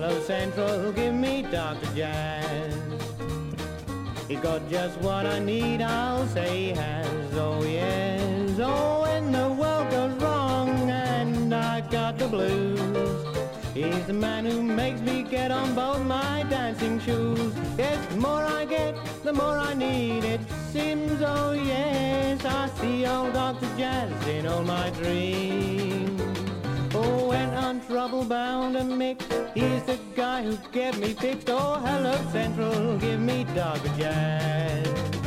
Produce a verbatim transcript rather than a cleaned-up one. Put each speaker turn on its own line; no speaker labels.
Hello Central, give me Doctor Jazz. He got just what I need, I'll say he has. Oh yes, oh when the world goes wrong and I got the blues, he's the man who makes me get on both my dancing shoes. Yes, the more I get, the more I need, it seems. Oh yes, I see old Doctor Jazz in all my dreams. Oh, when I'm trouble bound and mixed, he's the guy who get me fixed. Oh, hello Central, give me Doctor Jazz.